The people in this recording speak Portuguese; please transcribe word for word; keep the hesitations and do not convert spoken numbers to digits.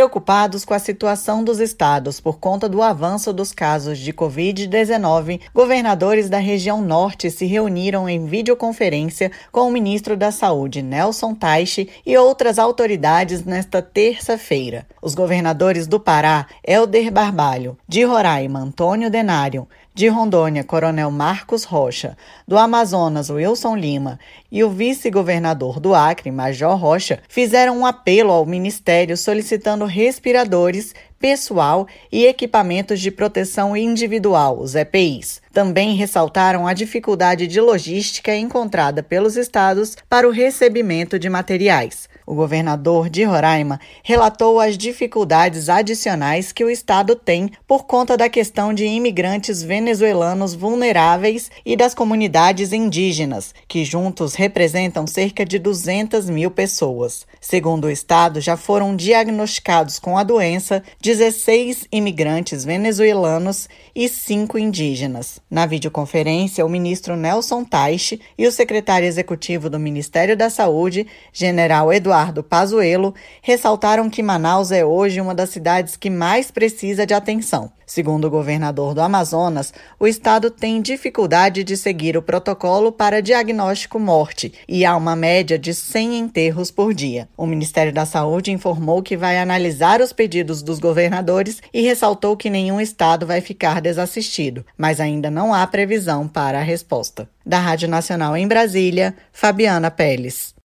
Preocupados com a situação dos estados por conta do avanço dos casos de covid dezenove, governadores da região norte se reuniram em videoconferência com o ministro da Saúde, Nelson Taixe, e outras autoridades nesta terça-feira. Os governadores do Pará, Helder Barbalho, de Roraima, Antônio Denário, de Rondônia, Coronel Marcos Rocha, do Amazonas, Wilson Lima, e o vice-governador do Acre, Major Rocha, fizeram um apelo ao Ministério solicitando respiradores, pessoal e equipamentos de proteção individual, os E P Is. Também ressaltaram a dificuldade de logística encontrada pelos estados para o recebimento de materiais. O governador de Roraima relatou as dificuldades adicionais que o estado tem por conta da questão de imigrantes venezuelanos vulneráveis e das comunidades indígenas, que juntos representam cerca de duzentas mil pessoas. Segundo o estado, já foram diagnosticados com a doença dezesseis imigrantes venezuelanos e cinco indígenas. Na videoconferência, o ministro Nelson Taixe e o secretário executivo do Ministério da Saúde, general Eduardo Pazuello, ressaltaram que Manaus é hoje uma das cidades que mais precisa de atenção. Segundo o governador do Amazonas, o estado tem dificuldade de seguir o protocolo para diagnóstico morte e há uma média de cem enterros por dia. O Ministério da Saúde informou que vai analisar os pedidos dos governadores e ressaltou que nenhum estado vai ficar desassistido, mas ainda não há previsão para a resposta. Da Rádio Nacional em Brasília, Fabiana Peles.